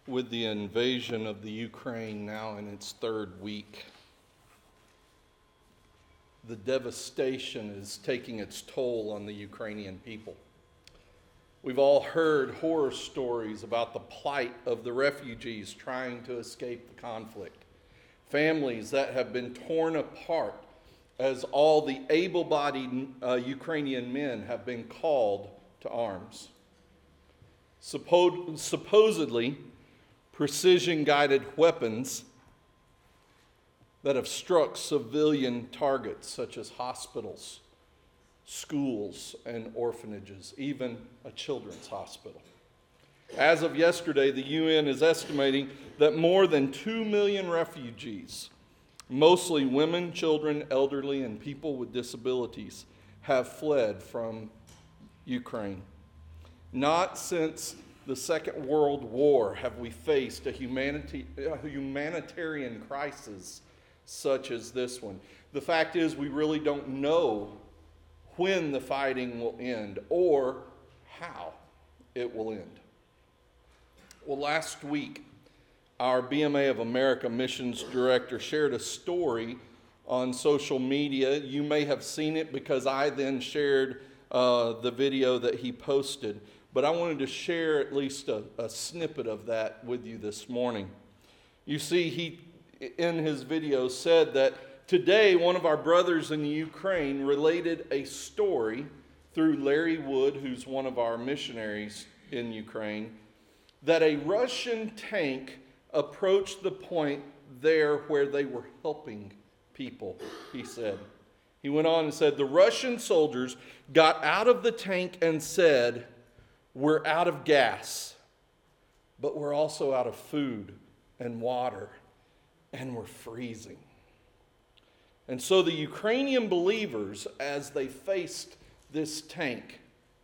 with the invasion of the Ukraine now in its third week. The devastation is taking its toll on the Ukrainian people. We've all heard horror stories about the plight of the refugees trying to escape the conflict. Families that have been torn apart as all the able-bodied Ukrainian men have been called to arms. Supposedly, precision-guided weapons that have struck civilian targets such as hospitals, schools, and orphanages, even a children's hospital. As of yesterday, the UN is estimating that more than 2 million refugees, mostly women, children, elderly, and people with disabilities, have fled from Ukraine. Not since the Second World War have we faced a humanitarian crisis such as this one. The fact is, we really don't know when the fighting will end or how it will end. Well, last week, our BMA of America missions director shared a story on social media. You may have seen it because I then shared the video that he posted. But I wanted to share at least a snippet of that with you this morning. You see, he, in his video, said that today one of our brothers in the Ukraine related a story through Larry Wood, who's one of our missionaries in Ukraine, that a Russian tank approached the point there where they were helping people, he said. He went on and said, the Russian soldiers got out of the tank and said, we're out of gas, but we're also out of food and water, and we're freezing. And so the Ukrainian believers, as they faced this tank,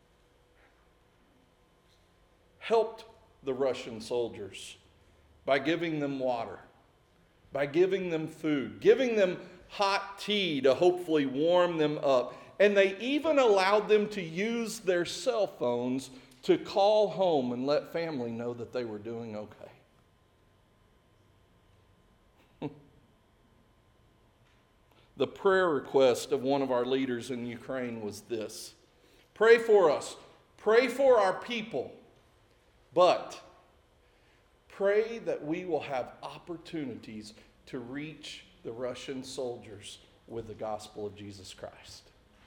helped the Russian soldiers by giving them water, by giving them food, giving them hot tea to hopefully warm them up. And they even allowed them to use their cell phones to call home and let family know that they were doing okay. The prayer request of one of our leaders in Ukraine was this: pray for us, pray for our people, but pray that we will have opportunities to reach the Russian soldiers with the gospel of Jesus Christ.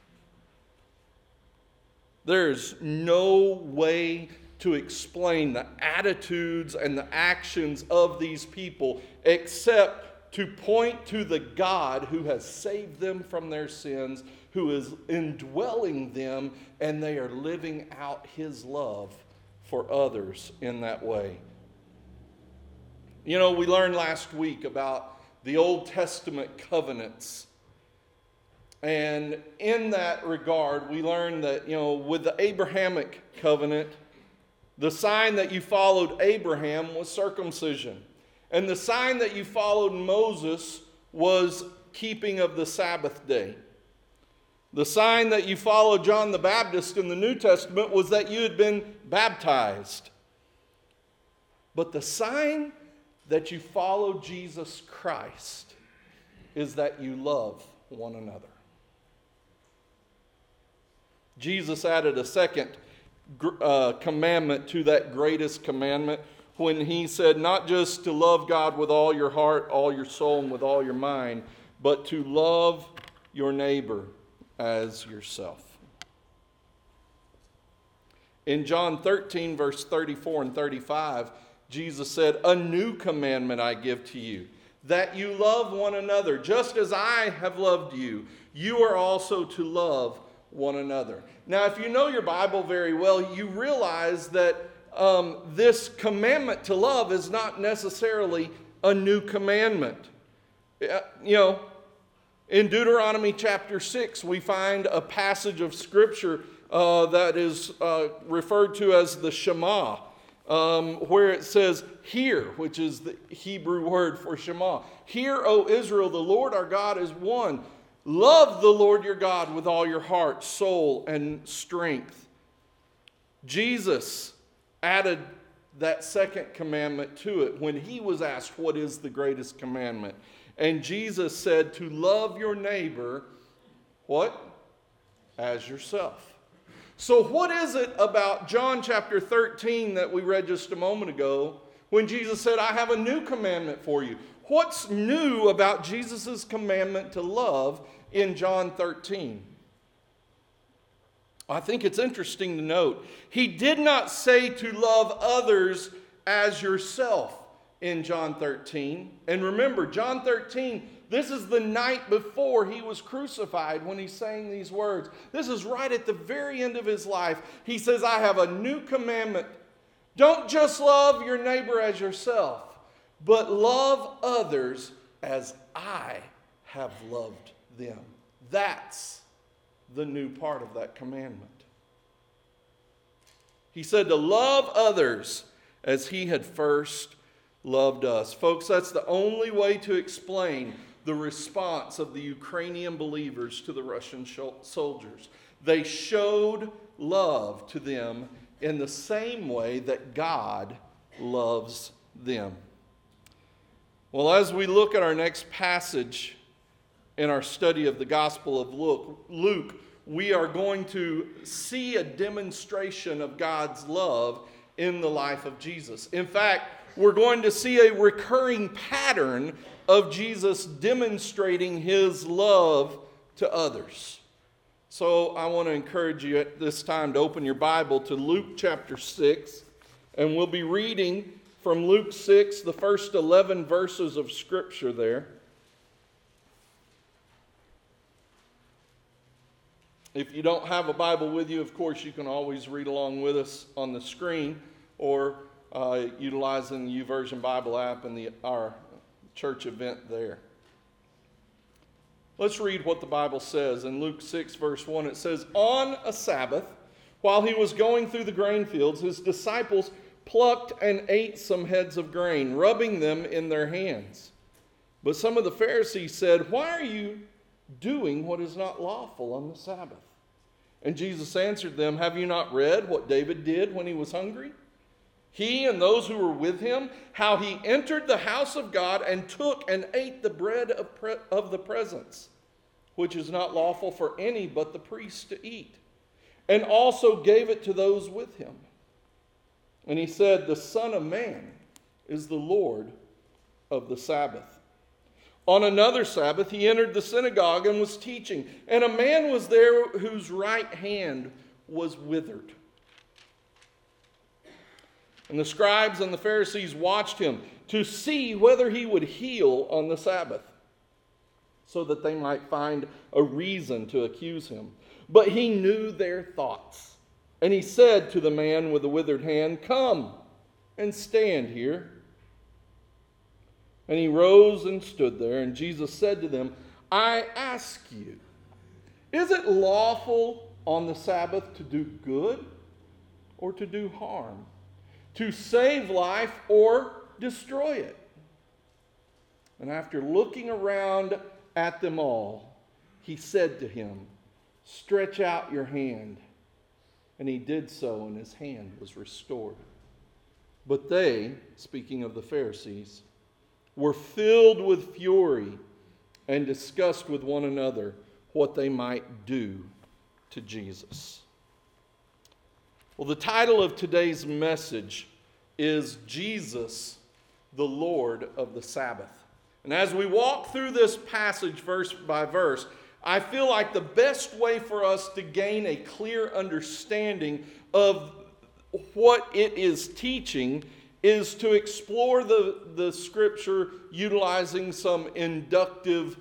There's no way to explain the attitudes and the actions of these people except to point to the God who has saved them from their sins, who is indwelling them, and they are living out His love for others in that way. You know, we learned last week about the Old Testament covenants. And in that regard, we learned that, with the Abrahamic covenant, the sign that you followed Abraham was circumcision. And the sign that you followed Moses was keeping of the Sabbath day. The sign that you followed John the Baptist in the New Testament was that you had been baptized. But the sign that you follow Jesus Christ is that you love one another. Jesus added a second commandment to that greatest commandment when He said not just to love God with all your heart, all your soul, and with all your mind, but to love your neighbor as yourself. In John 13, verse 34 and 35, Jesus said, a new commandment I give to you, that you love one another. Just as I have loved you, you are also to love one another. Now, if you know your Bible very well, you realize that this commandment to love is not necessarily a new commandment. In Deuteronomy chapter 6, we find a passage of Scripture that is referred to as the Shema, where it says, hear, which is the Hebrew word for Shema. Hear, O Israel, the Lord our God is one. Love the Lord your God with all your heart, soul, and strength. Jesus added that second commandment to it when he was asked, what is the greatest commandment? And Jesus said to love your neighbor, what? As yourself. So what is it about John chapter 13 that we read just a moment ago when Jesus said, I have a new commandment for you? What's new about Jesus' commandment to love in John 13? I think it's interesting to note, he did not say to love others as yourself in John 13. And remember, John 13, this is the night before he was crucified when he's saying these words. This is right at the very end of his life. He says, I have a new commandment. Don't just love your neighbor as yourself, but love others as I have loved them. That's the new part of that commandment. He said to love others as he had first loved us. Folks, that's the only way to explain the response of the Ukrainian believers to the Russian soldiers. They showed love to them in the same way that God loves them. Well, as we look at our next passage in our study of the Gospel of Luke, we are going to see a demonstration of God's love in the life of Jesus. In fact, we're going to see a recurring pattern of Jesus demonstrating his love to others. So I want to encourage you at this time to open your Bible to Luke chapter 6, and we'll be reading from Luke 6, the first 11 verses of Scripture there. If you don't have a Bible with you, of course, you can always read along with us on the screen or utilizing the YouVersion Bible app and our church event there. Let's read what the Bible says. In Luke 6, verse 1, it says, on a Sabbath, while he was going through the grain fields, his disciples plucked and ate some heads of grain, rubbing them in their hands. But some of the Pharisees said, why are you doing what is not lawful on the Sabbath? And Jesus answered them, have you not read what David did when he was hungry? He and those who were with him, how he entered the house of God and took and ate the bread of the presence, which is not lawful for any but the priests to eat, and also gave it to those with him. And he said, the Son of Man is the Lord of the Sabbath. On another Sabbath, he entered the synagogue and was teaching. And a man was there whose right hand was withered. And the scribes and the Pharisees watched him to see whether he would heal on the Sabbath, so that they might find a reason to accuse him. But he knew their thoughts. And he said to the man with the withered hand, come and stand here. And he rose and stood there, and Jesus said to them, I ask you, is it lawful on the Sabbath to do good or to do harm, to save life or destroy it? And after looking around at them all, he said to him, stretch out your hand. And he did so, and his hand was restored. But they, speaking of the Pharisees, were filled with fury and discussed with one another what they might do to Jesus. Well, the title of today's message is Jesus, the Lord of the Sabbath. And as we walk through this passage verse by verse, I feel like the best way for us to gain a clear understanding of what it is teaching is to explore the Scripture utilizing some inductive,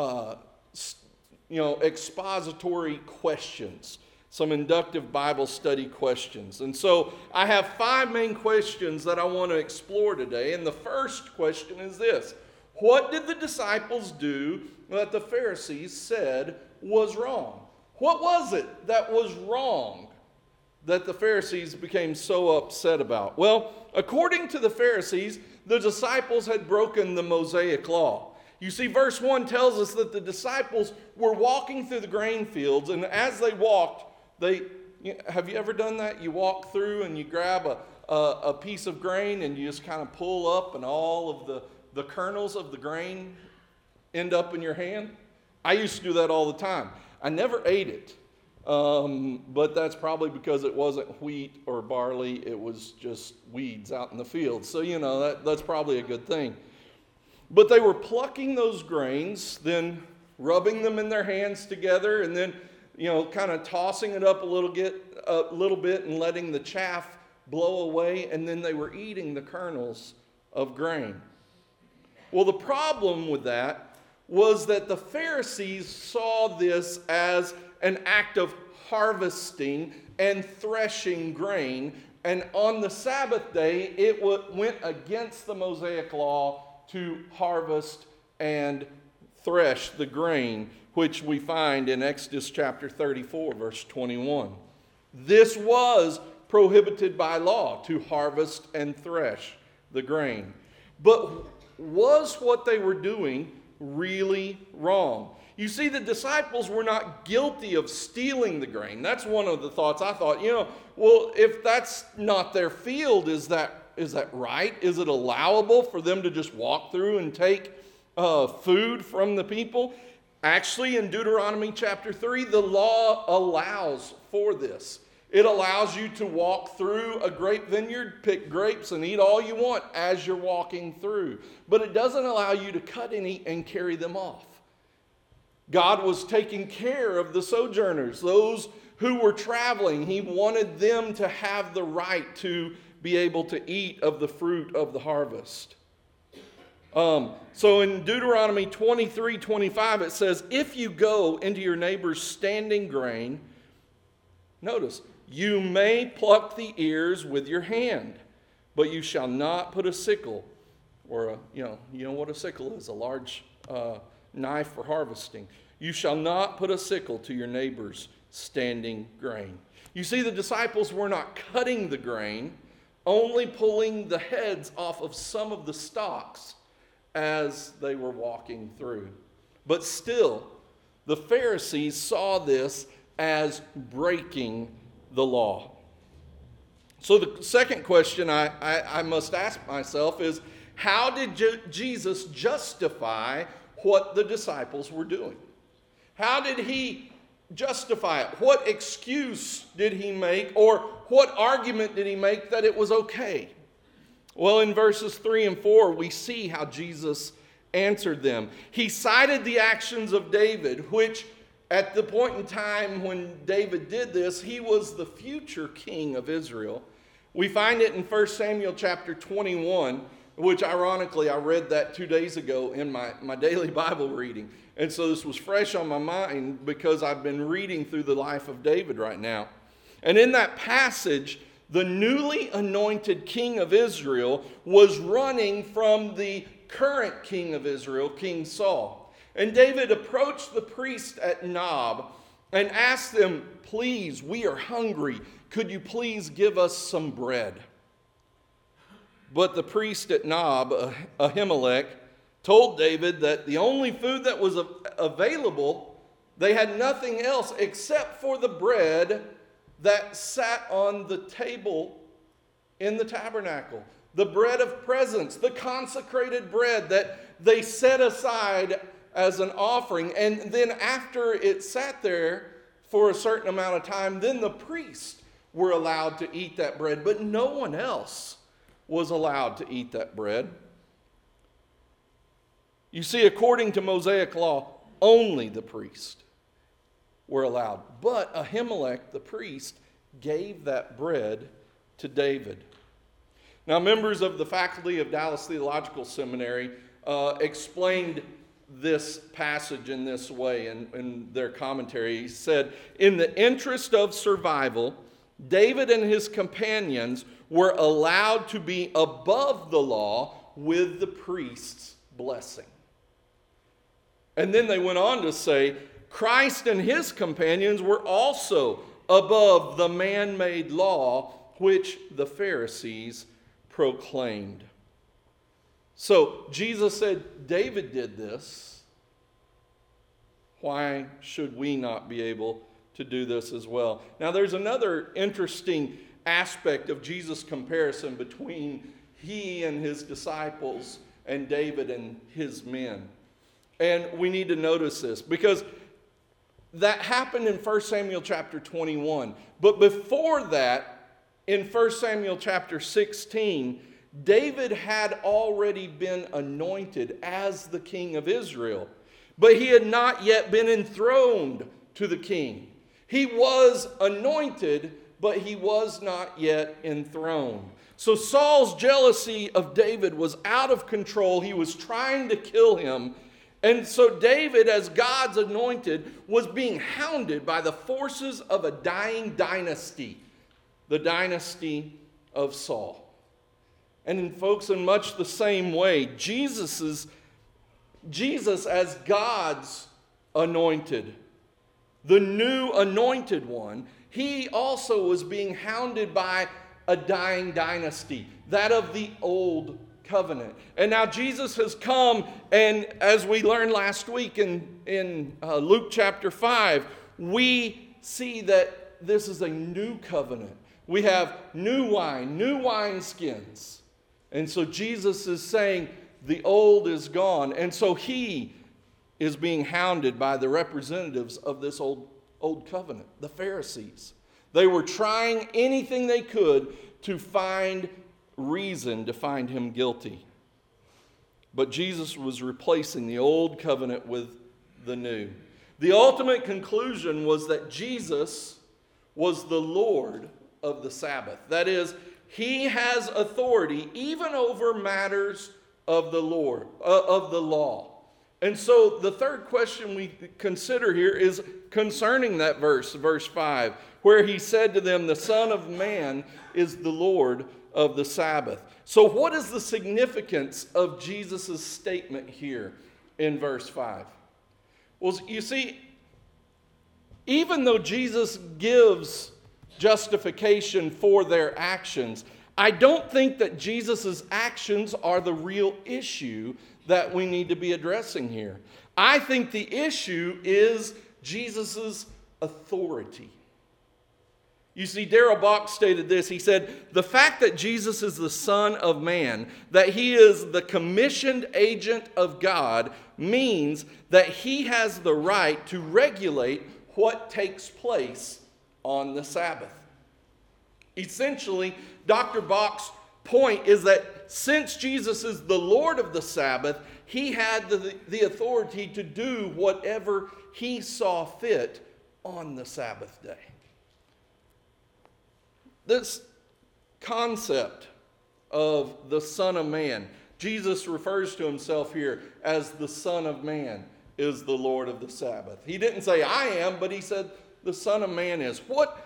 expository questions, some inductive Bible study questions. And so I have 5 main questions that I want to explore today. And the first question is this: what did the disciples do that the Pharisees said was wrong? What was it that was wrong that the Pharisees became so upset about? Well, according to the Pharisees, the disciples had broken the Mosaic law. You see, verse 1 tells us that the disciples were walking through the grain fields, and as they walked, have you ever done that? You walk through and you grab a piece of grain and you just kind of pull up and all of the kernels of the grain end up in your hand? I used to do that all the time. I never ate it, but that's probably because it wasn't wheat or barley. It was just weeds out in the field. So, that's probably a good thing. But they were plucking those grains, then rubbing them in their hands together, and then, kind of tossing it up a little bit and letting the chaff blow away, and then they were eating the kernels of grain. Well, the problem with that was that the Pharisees saw this as an act of harvesting and threshing grain, and on the Sabbath day, it went against the Mosaic law to harvest and thresh the grain, which we find in Exodus chapter 34, verse 21. This was prohibited by law, to harvest and thresh the grain. But was what they were doing really wrong? You see, the disciples were not guilty of stealing the grain. That's one of the thoughts I thought, well, if that's not their field, is that right? Is it allowable for them to just walk through and take food from the people? Actually, in Deuteronomy chapter 3, the law allows for this. It allows you to walk through a grape vineyard, pick grapes, and eat all you want as you're walking through. But it doesn't allow you to cut any and carry them off. God was taking care of the sojourners, those who were traveling. He wanted them to have the right to be able to eat of the fruit of the harvest. So in Deuteronomy 23:25, it says, if you go into your neighbor's standing grain, notice, you may pluck the ears with your hand, but you shall not put a sickle, or you know what a sickle is, a large knife for harvesting. You shall not put a sickle to your neighbor's standing grain. You see, the disciples were not cutting the grain, only pulling the heads off of some of the stalks as they were walking through. But still, the Pharisees saw this as breaking the law. So the second question I must ask myself is, how did Jesus justify what the disciples were doing? How did he justify it? What excuse did he make, or what argument did he make that it was okay? Well, in verses 3 and 4, we see how Jesus answered them. He cited the actions of David, which at the point in time when David did this, he was the future king of Israel. We find it in 1 Samuel chapter 21, which ironically I read that 2 days ago in my daily Bible reading. And so this was fresh on my mind because I've been reading through the life of David right now. And in that passage, the newly anointed king of Israel was running from the current king of Israel, King Saul. And David approached the priest at Nob and asked them, please, we are hungry. Could you please give us some bread? But the priest at Nob, Ahimelech, told David that the only food that was available, they had nothing else except for the bread that sat on the table in the tabernacle. The bread of presence, the consecrated bread that they set aside as an offering. And then after it sat there for a certain amount of time, then the priests were allowed to eat that bread. But no one else was allowed to eat that bread. You see, according to Mosaic law, only the priest were allowed. But Ahimelech, the priest, gave that bread to David. Now, members of the faculty of Dallas Theological Seminary explained this passage in this way in their commentary. He said, in the interest of survival, David and his companions were allowed to be above the law with the priest's blessing. And then they went on to say, Christ and his companions were also above the man-made law which the Pharisees proclaimed. So Jesus said, David did this. Why should we not be able to do this as well? Now there's another interesting aspect of Jesus' comparison between he and his disciples and David and his men. And we need to notice this because that happened in 1 Samuel chapter 21. But before that, in 1 Samuel chapter 16, David had already been anointed as the king of Israel. But he had not yet been enthroned to the king. He was anointed, but he was not yet enthroned. So Saul's jealousy of David was out of control. He was trying to kill him. And so David, as God's anointed, was being hounded by the forces of a dying dynasty, the dynasty of Saul. And folks, in much the same way, Jesus as God's anointed, the new anointed one, he also was being hounded by a dying dynasty, that of the old covenant. And now Jesus has come, and as we learned last week in Luke chapter 5, we see that this is a new covenant. We have new wineskins. And so Jesus is saying the old is gone. And so he is being hounded by the representatives of this old covenant, the Pharisees. They were trying anything they could to find reason to find him guilty. But Jesus was replacing the old covenant with the new. The ultimate conclusion was that Jesus was the Lord of the Sabbath. That is, he has authority even over matters of the law. And so the third question we consider here is concerning that verse 5, where he said to them, the Son of Man is the Lord of the Sabbath. So what is the significance of Jesus' statement here in verse 5? Well, you see, even though Jesus gives justification for their actions, I don't think that Jesus' actions are the real issue that we need to be addressing here. I think the issue is Jesus' authority. You see, Darrell Bock stated this. He said, the fact that Jesus is the Son of Man, that he is the commissioned agent of God, means that he has the right to regulate what takes place on the Sabbath. Essentially, Dr. Bock's point is that since Jesus is the Lord of the Sabbath, he had the authority to do whatever he saw fit on the Sabbath day. This concept of the Son of Man, Jesus refers to himself here as the Son of Man is the Lord of the Sabbath. He didn't say I am, but he said the Son of Man is. What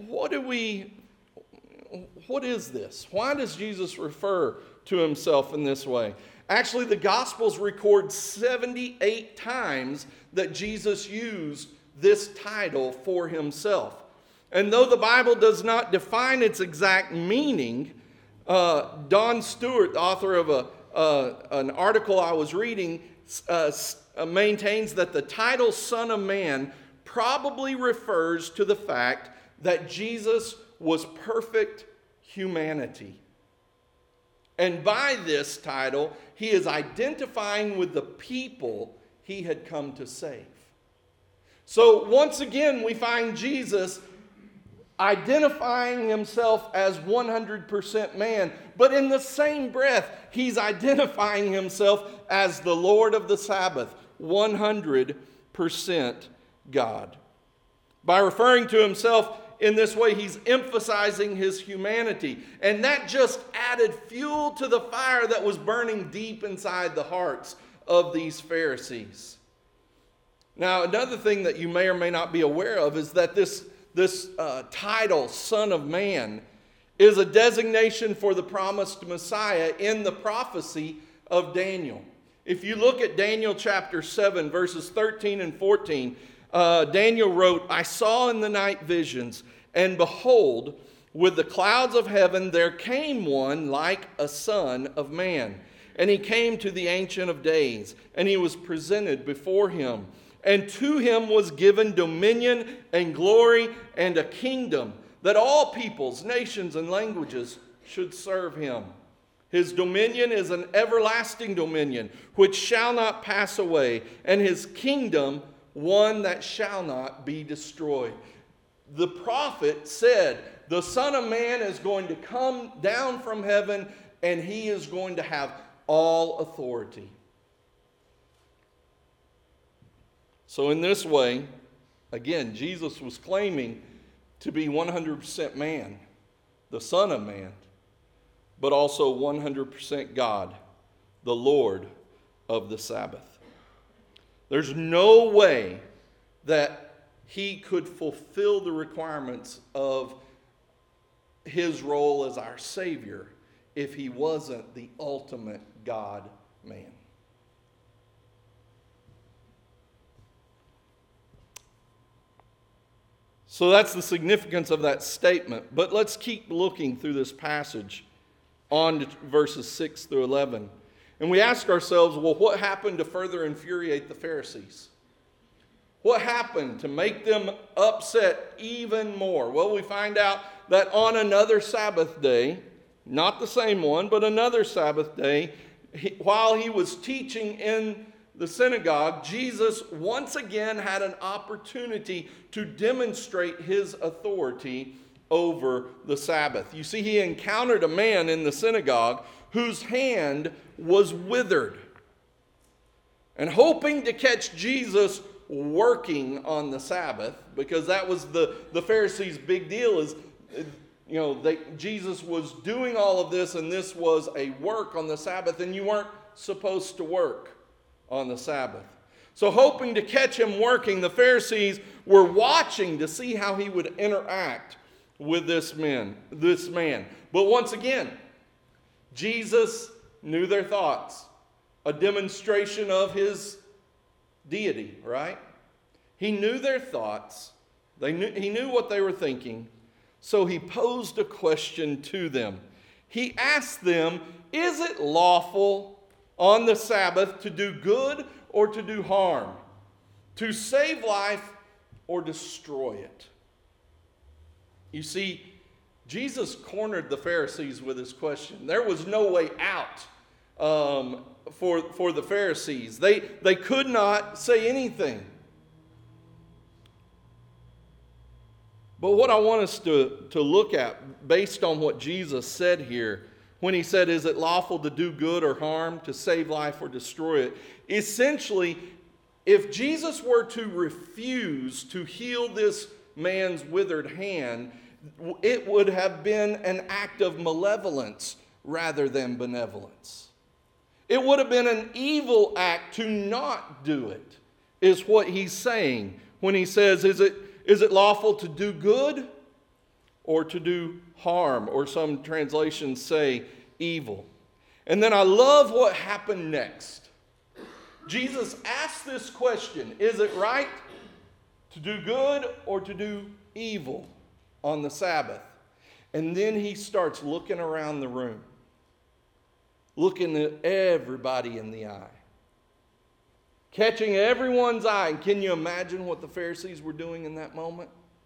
is this? Why does Jesus refer to himself in this way? Actually, the Gospels record 78 times that Jesus used this title for himself. And though the Bible does not define its exact meaning, Don Stewart, the author of an article I was reading, maintains that the title Son of Man probably refers to the fact that Jesus was perfect humanity. And by this title, he is identifying with the people he had come to save. So once again, we find Jesus identifying himself as 100% man, but in the same breath, he's identifying himself as the Lord of the Sabbath, 100% God. By referring to himself in this way, he's emphasizing his humanity. And that just added fuel to the fire that was burning deep inside the hearts of these Pharisees. Now, another thing that you may or may not be aware of is that this title, Son of Man, is a designation for the promised Messiah in the prophecy of Daniel. If you look at Daniel chapter 7, verses 13 and 14, Daniel wrote, I saw in the night visions, and behold, with the clouds of heaven there came one like a son of man. And he came to the Ancient of Days, and he was presented before him. And to him was given dominion and glory and a kingdom that all peoples, nations, and languages should serve him. His dominion is an everlasting dominion, which shall not pass away, and his kingdom one that shall not be destroyed. The prophet said, the Son of Man is going to come down from heaven, and he is going to have all authority. So in this way, again, Jesus was claiming to be 100% man, the Son of Man, but also 100% God, the Lord of the Sabbath. There's no way that he could fulfill the requirements of his role as our Savior if he wasn't the ultimate God-man. So that's the significance of that statement. But let's keep looking through this passage on to verses 6 through 11. And we ask ourselves, well, what happened to further infuriate the Pharisees? What happened to make them upset even more? Well, we find out that on another Sabbath day, not the same one, but another Sabbath day, while he was teaching in the synagogue, Jesus once again had an opportunity to demonstrate his authority over the Sabbath. You see, he encountered a man in the synagogue whose hand was withered. And hoping to catch Jesus working on the Sabbath, because that was the Pharisees' big deal, is, Jesus was doing all of this, and this was a work on the Sabbath, and you weren't supposed to work on the Sabbath. So hoping to catch him working, the Pharisees were watching to see how he would interact with this man. But once again, Jesus knew their thoughts. A demonstration of his deity, right? He knew their thoughts. He knew what they were thinking. So he posed a question to them. He asked them, is it lawful on the Sabbath to do good or to do harm? To save life or destroy it? You see, Jesus cornered the Pharisees with his question. There was no way out for the Pharisees. They could not say anything. But what I want us to look at, based on what Jesus said here, when he said, is it lawful to do good or harm, to save life or destroy it? Essentially, if Jesus were to refuse to heal this man's withered hand, it would have been an act of malevolence rather than benevolence. It would have been an evil act to not do it, is what he's saying when he says, is it lawful to do good or to do harm? Or some translations say evil. And then I love what happened next. Jesus asked this question, is it right to do good or to do evil on the Sabbath? And then he starts looking around the room, looking at everybody in the eye, catching everyone's eye. And can you imagine what the Pharisees were doing in that moment?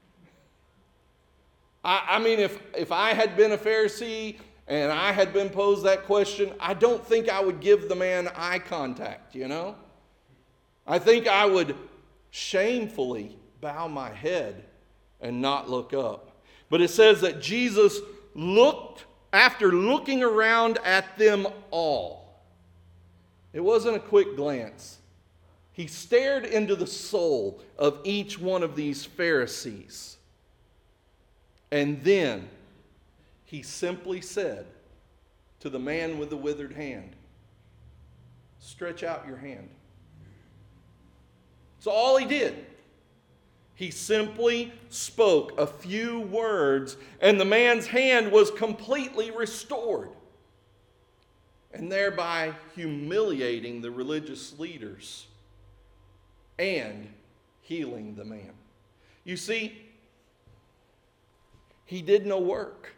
I mean, if I had been a Pharisee and I had been posed that question, I don't think I would give the man eye contact, I think I would shamefully bow my head and not look up. But it says that Jesus looked, after looking around at them all. It wasn't a quick glance. He stared into the soul of each one of these Pharisees. And then he simply said to the man with the withered hand, stretch out your hand. That's all he did. He simply spoke a few words, and the man's hand was completely restored, and thereby humiliating the religious leaders and healing the man. You see, he did no work.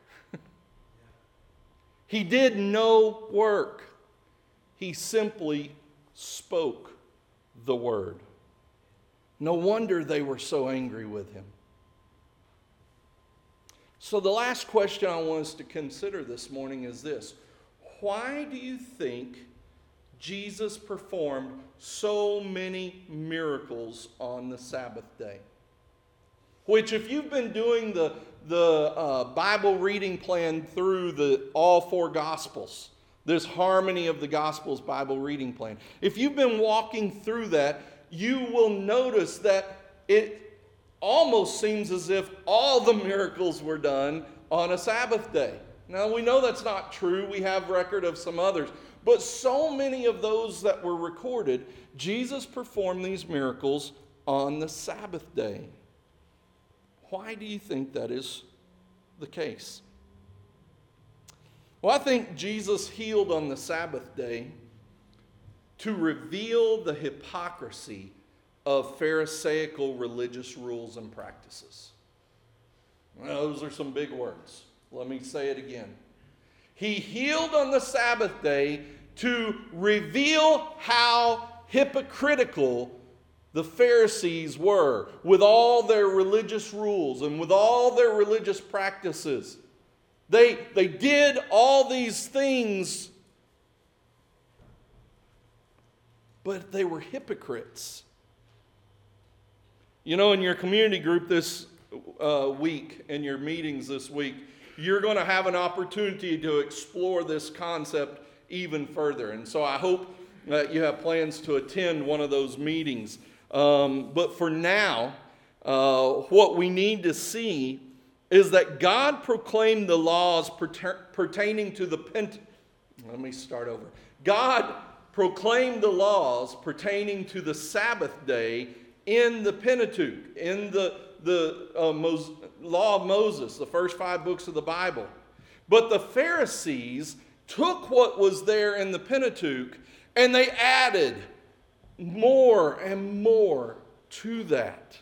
He did no work. He simply spoke the word. No wonder they were so angry with him. So the last question I want us to consider this morning is this. Why do you think Jesus performed so many miracles on the Sabbath day? Which, if you've been doing the Bible reading plan through all four Gospels, this Harmony of the Gospels Bible reading plan, if you've been walking through that, you will notice that it almost seems as if all the miracles were done on a Sabbath day. Now, we know that's not true. We have record of some others. But so many of those that were recorded, Jesus performed these miracles on the Sabbath day. Why do you think that is the case? Well, I think Jesus healed on the Sabbath day to reveal the hypocrisy of Pharisaical religious rules and practices. Well, those are some big words. Let me say it again. He healed on the Sabbath day to reveal how hypocritical the Pharisees were with all their religious rules and with all their religious practices. They did all these things, but they were hypocrites. You know, in your community group this week, in your meetings this week, you're going to have an opportunity to explore this concept even further. And so I hope that you have plans to attend one of those meetings. But for now, what we need to see is that God proclaimed the laws pertaining to the Let me start over. God proclaimed the laws pertaining to the Sabbath day in the Pentateuch, in the Law of Moses, the first 5 books of the Bible. But the Pharisees took what was there in the Pentateuch and they added more and more to that,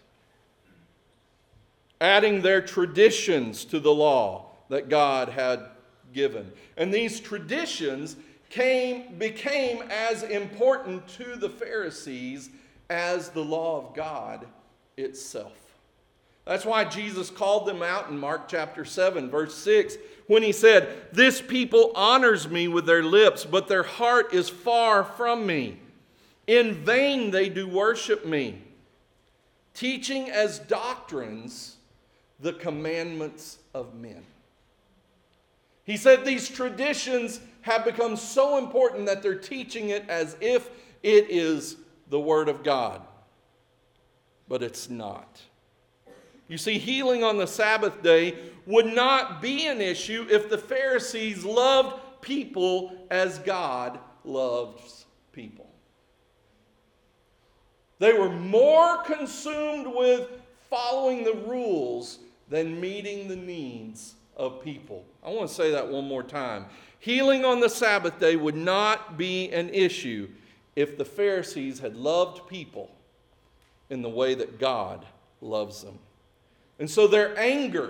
adding their traditions to the law that God had given. And these traditions became as important to the Pharisees as the law of God itself. That's why Jesus called them out in Mark chapter 7, verse 6, when he said, "This people honors me with their lips, but their heart is far from me. In vain they do worship me, teaching as doctrines the commandments of men." He said these traditions have become so important that they're teaching it as if it is the Word of God. But it's not. You see, healing on the Sabbath day would not be an issue if the Pharisees loved people as God loves people. They were more consumed with following the rules than meeting the needs of people. I want to say that one more time. Healing on the Sabbath day would not be an issue if the Pharisees had loved people in the way that God loves them. And so their anger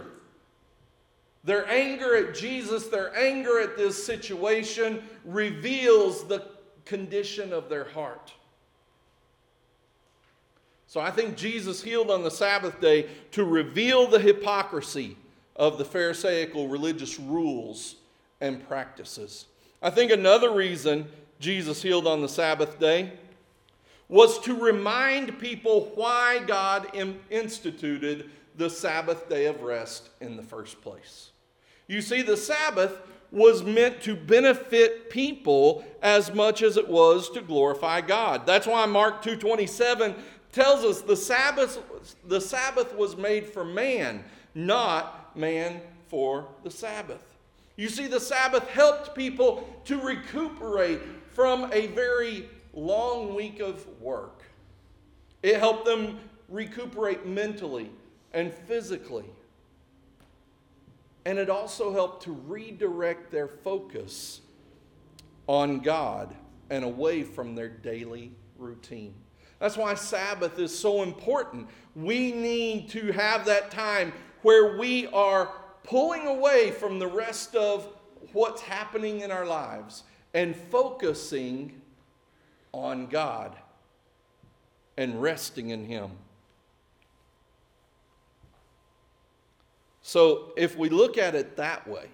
at Jesus, their anger at this situation reveals the condition of their heart. So I think Jesus healed on the Sabbath day to reveal the hypocrisy of the Pharisaical religious rules and practices. I think another reason Jesus healed on the Sabbath day was to remind people why God instituted the Sabbath day of rest in the first place. You see, the Sabbath was meant to benefit people as much as it was to glorify God. That's why Mark 2:27 tells us the Sabbath was made for man, not man for the Sabbath. You see, the Sabbath helped people to recuperate from a very long week of work. It helped them recuperate mentally and physically. And it also helped to redirect their focus on God and away from their daily routine. That's why Sabbath is so important. We need to have that time where we are pulling away from the rest of what's happening in our lives and focusing on God and resting in Him. So if we look at it that way,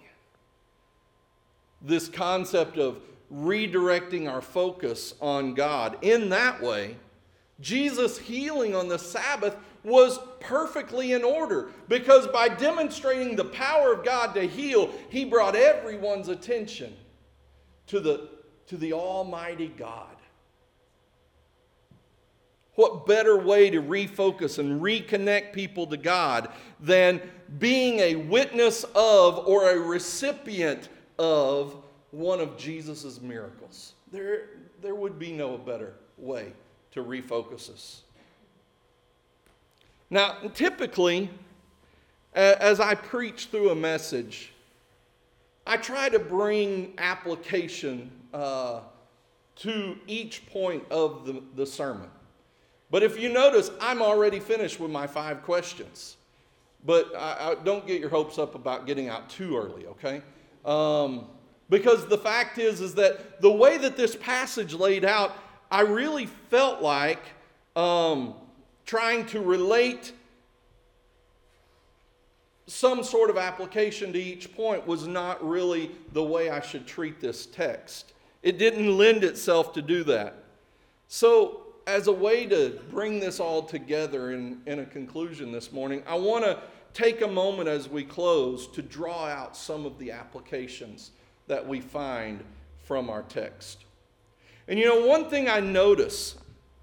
this concept of redirecting our focus on God, in that way, Jesus' healing on the Sabbath was perfectly in order, because by demonstrating the power of God to heal, he brought everyone's attention to the Almighty God. What better way to refocus and reconnect people to God than being a witness of or a recipient of one of Jesus' miracles? There would be no better way to refocus us. Now, typically, as I preach through a message, I try to bring application to each point of the sermon. But if you notice, I'm already finished with my 5 questions. But I don't get your hopes up about getting out too early, okay? Because the fact is that the way that this passage laid out, I really felt like trying to relate some sort of application to each point was not really the way I should treat this text. It didn't lend itself to do that. So, as a way to bring this all together in a conclusion this morning, I want to take a moment as we close to draw out some of the applications that we find from our text. And one thing I notice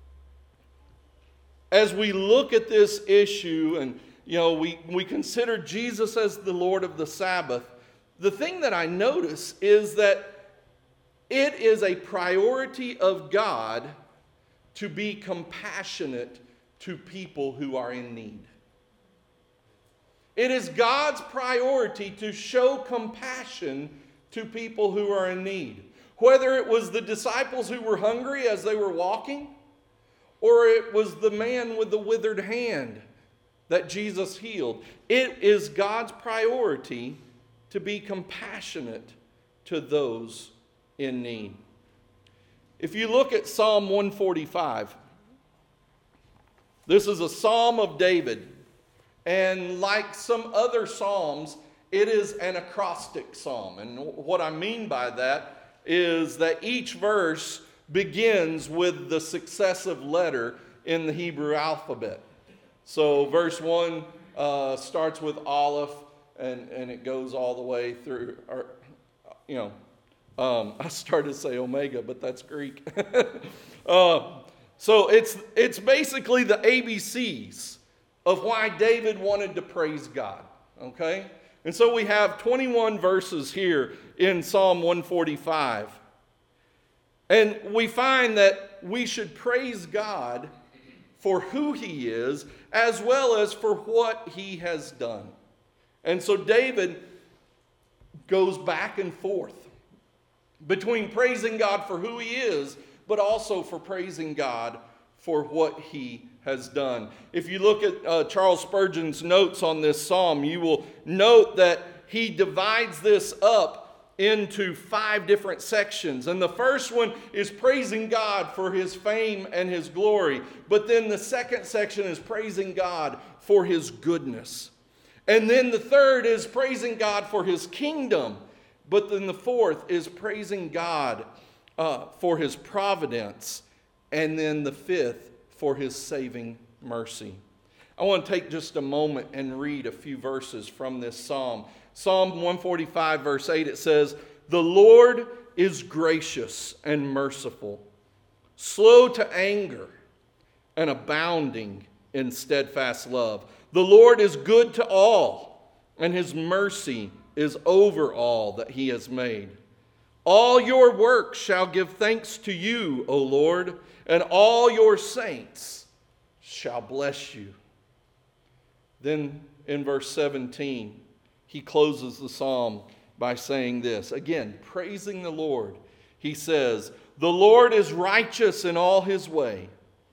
as we look at this issue and we consider Jesus as the Lord of the Sabbath, the thing that I notice is that it is a priority of God to be compassionate to people who are in need. It is God's priority to show compassion to people who are in need. Whether it was the disciples who were hungry as they were walking, or it was the man with the withered hand that Jesus healed. It is God's priority to be compassionate to those in need. If you look at Psalm 145, this is a Psalm of David. And like some other Psalms, it is an acrostic psalm. And what I mean by that is that each verse begins with the successive letter in the Hebrew alphabet. So verse 1 starts with Aleph, and it goes all the way through, I started to say Omega, but that's Greek. So it's basically the ABCs of why David wanted to praise God, okay? And so we have 21 verses here in Psalm 145. And we find that we should praise God for who he is, as well as for what he has done. And so David goes back and forth between praising God for who he is, but also for praising God for what he has done. If you look at Charles Spurgeon's notes on this psalm, you will note that he divides this up into 5 different sections. And the first one is praising God for his fame and his glory. But then the second section is praising God for his goodness. And then the third is praising God for his kingdom. But then the fourth is praising God for his providence. And then the fifth for his saving mercy. I want to take just a moment and read a few verses from this psalm. Psalm 145 verse 8, it says, "The Lord is gracious and merciful, slow to anger, and abounding in steadfast love. The Lord is good to all, and his mercy is over all that he has made. All your works shall give thanks to you, O Lord, and all your saints shall bless you." Then in verse 17, he closes the psalm by saying this. Again, praising the Lord. He says, "The Lord is righteous in all his ways.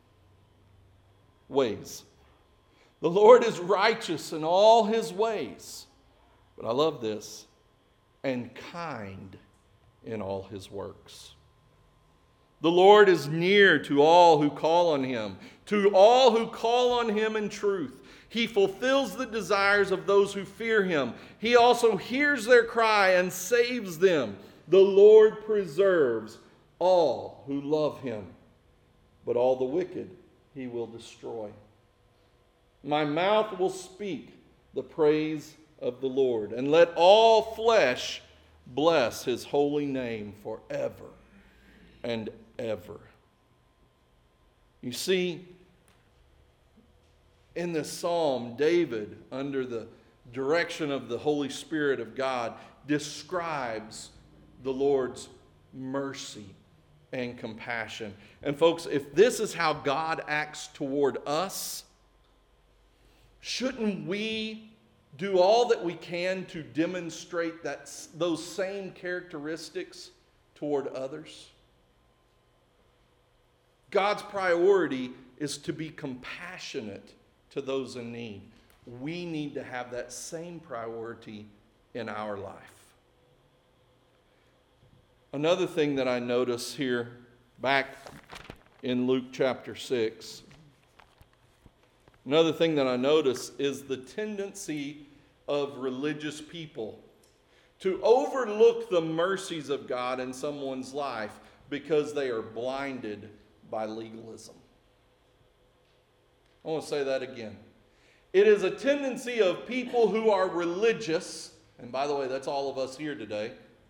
The Lord is righteous in all his ways." But I love this. "And kind in all his works. The Lord is near to all who call on him, to all who call on him in truth. He fulfills the desires of those who fear him. He also hears their cry and saves them. The Lord preserves all who love him, but all the wicked he will destroy. My mouth will speak the praise of the Lord, and let all flesh bless his holy name forever and ever. You see, in this psalm, David, under the direction of the Holy Spirit of God, describes the Lord's mercy and compassion. And folks, if this is how God acts toward us, shouldn't we do all that we can to demonstrate those same characteristics toward others? God's priority is to be compassionate to those in need. We need to have that same priority in our life. Another thing that I notice here back in Luke chapter 6, another thing that I notice is the tendency of religious people to overlook the mercies of God in someone's life because they are blinded by legalism. I want to say that again. It is a tendency of people who are religious, and by the way, that's all of us here today,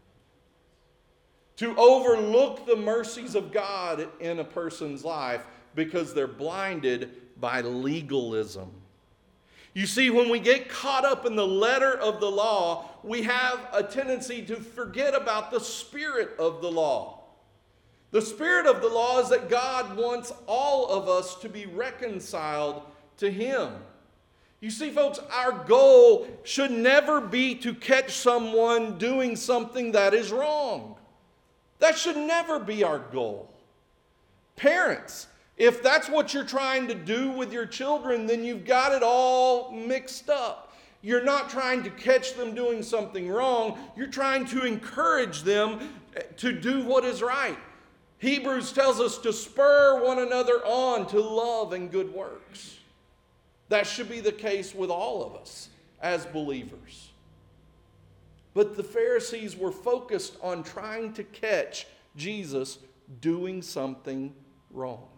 to overlook the mercies of God in a person's life because they're blinded by legalism. You see, when we get caught up in the letter of the law, we have a tendency to forget about the spirit of the law. The spirit of the law is that God wants all of us to be reconciled to him. You see, folks, our goal should never be to catch someone doing something that is wrong. That should never be our goal. Parents, if that's what you're trying to do with your children, then you've got it all mixed up. You're not trying to catch them doing something wrong. You're trying to encourage them to do what is right. Hebrews tells us to spur one another on to love and good works. That should be the case with all of us as believers. But the Pharisees were focused on trying to catch Jesus doing something wrong.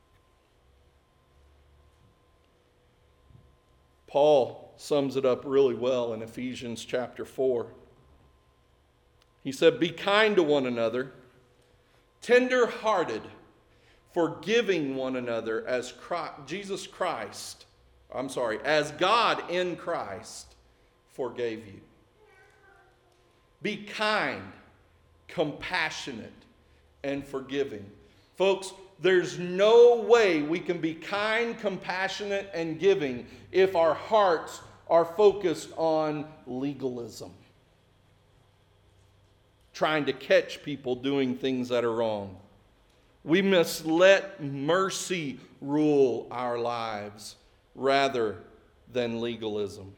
Paul sums it up really well in Ephesians chapter 4. He said, "Be kind to one another, tender-hearted, forgiving one another as as God in Christ forgave you." Be kind, compassionate, and forgiving. Folks, there's no way we can be kind, compassionate, and giving if our hearts are focused on legalism, trying to catch people doing things that are wrong. We must let mercy rule our lives rather than legalism.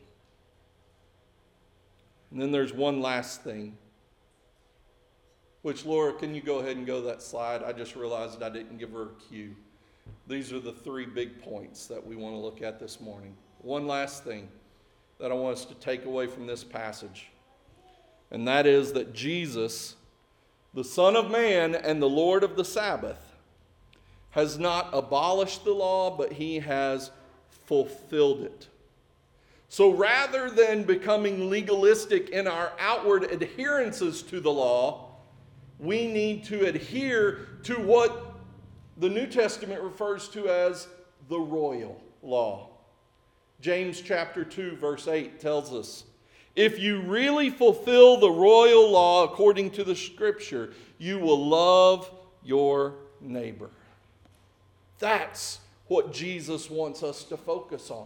And then there's one last thing, which, Laura, can you go ahead and go to that slide? I just realized I didn't give her a cue. These are the three big points that we want to look at this morning. One last thing that I want us to take away from this passage, and that is that Jesus, the Son of Man and the Lord of the Sabbath, has not abolished the law, but he has fulfilled it. So rather than becoming legalistic in our outward adherences to the law, we need to adhere to what the New Testament refers to as the royal law. James chapter 2 verse 8 tells us, "If you really fulfill the royal law according to the Scripture, you will love your neighbor." That's what Jesus wants us to focus on.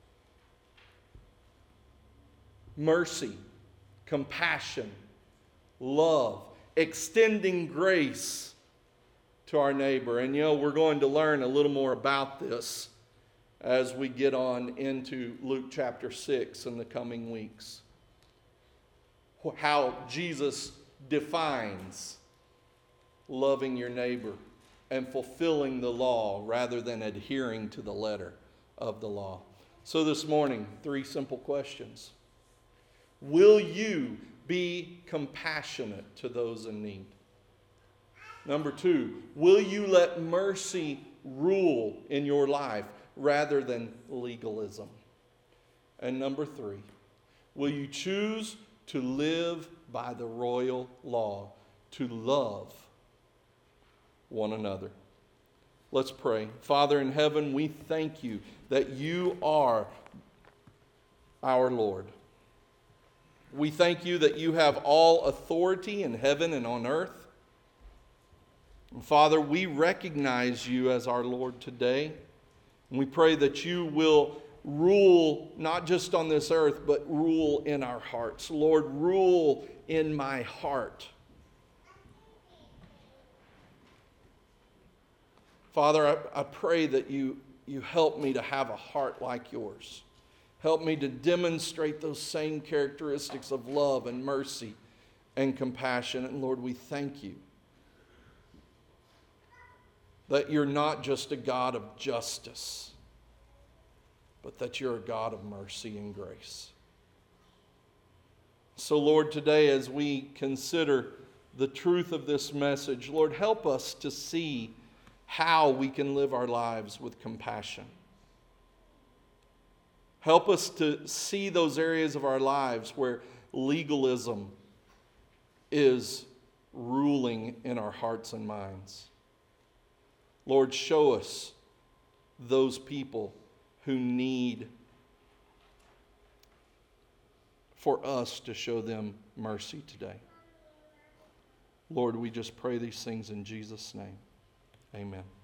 Mercy, compassion, love, extending grace to our neighbor. And we're going to learn a little more about this as we get on into Luke chapter 6 in the coming weeks. How Jesus defines loving your neighbor and fulfilling the law rather than adhering to the letter of the law. So this morning, 3 simple questions. Will you be compassionate to those in need? Number 2, will you let mercy rule in your life rather than legalism? And number 3, will you choose to live by the royal law, to love one another? Let's pray. Father in heaven, we thank you that you are our Lord. We thank you that you have all authority in heaven and on earth. And Father, we recognize you as our Lord today. And we pray that you will rule not just on this earth, but rule in our hearts. Lord, rule in my heart. Father, I pray that you help me to have a heart like yours. Help me to demonstrate those same characteristics of love and mercy and compassion. And Lord, we thank you that you're not just a God of justice, but that you're a God of mercy and grace. So Lord, today as we consider the truth of this message, Lord, help us to see how we can live our lives with compassion. Help us to see those areas of our lives where legalism is ruling in our hearts and minds. Lord, show us those people who need for us to show them mercy today. Lord, we just pray these things in Jesus' name. Amen.